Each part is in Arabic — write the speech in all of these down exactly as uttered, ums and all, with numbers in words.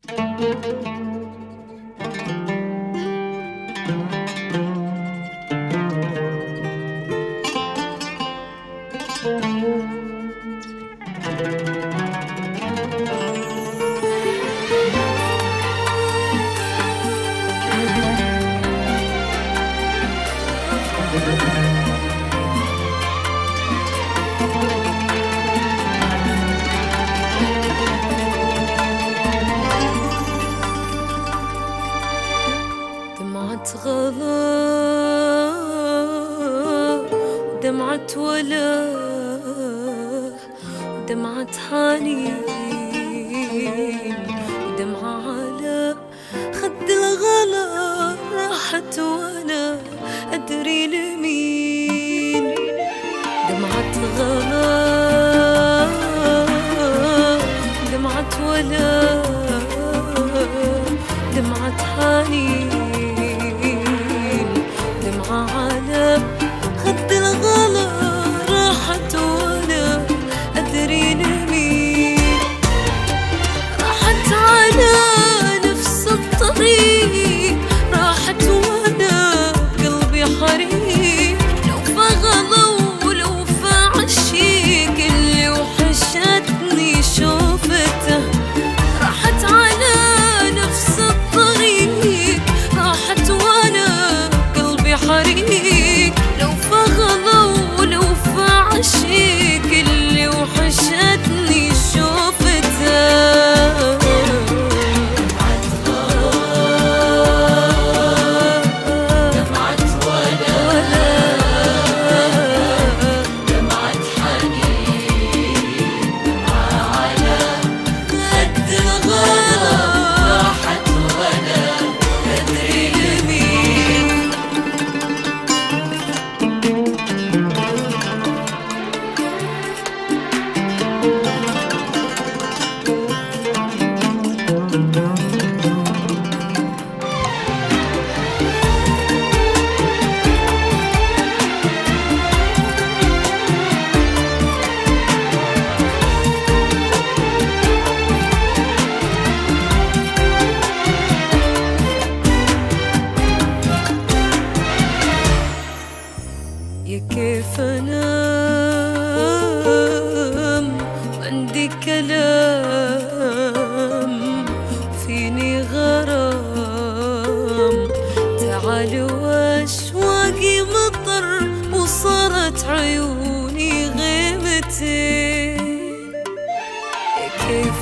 دمعة غلا ودمعة ولا ودمعة حنين ودمعة على خد الغلا راحت وانا ادري لمين. دمعة غلا دمعة ولا دمعة حنين دمعة على خد الغلا راحت وانا ادري لمين. راحت على نفس الطريق راحت وانا قلبي حريق. لو فغلا ولو فعشيق اللي وحشتني شوفته. راحت على نفس الطريق راحت وانا قلبي حريق. لو فغلا ولو فعشيق اللي وحشتني شوفته. يا كيف انام عندي كلام فيني غرام. تعال واشواقي مطر وصارت عيوني غيمتين. يا كيف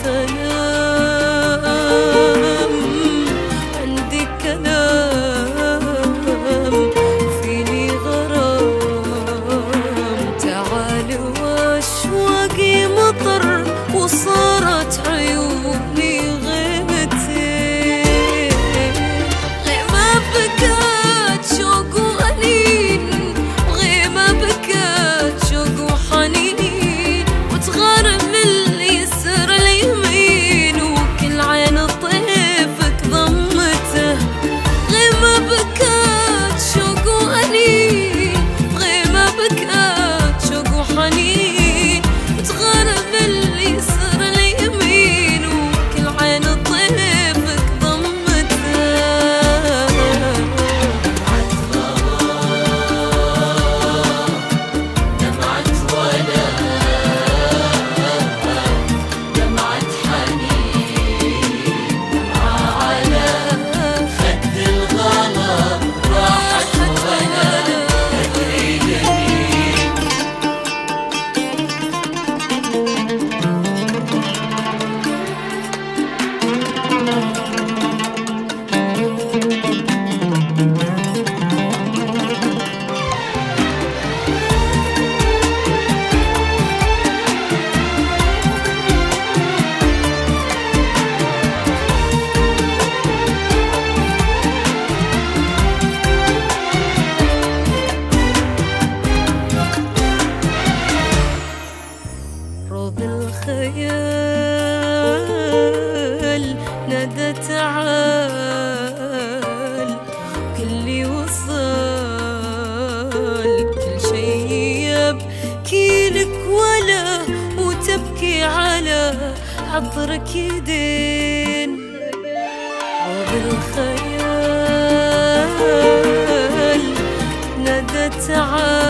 انام عندي كلام فيني واشواقي مطر وصارت عيوني غيمتين. غيمة بكت شوق وأنين وغيمة بكت شوق وحنين. وتغرم اليسر اليمين وكل عين طيفك ضمته. غيمة بكت شوق وأنين وغيمة بكت شوق وحنين. وتغرب اليسر اليمين وكل عين طيفك ضمته. دمعة ولا دمعة حنين دمعة على خد الغلا راحت وانا ادري لمين. روض الخيال ندى تعال كلي وصال. كل شي يبكي لك ولا وتبكي على عطرك يدين. تعال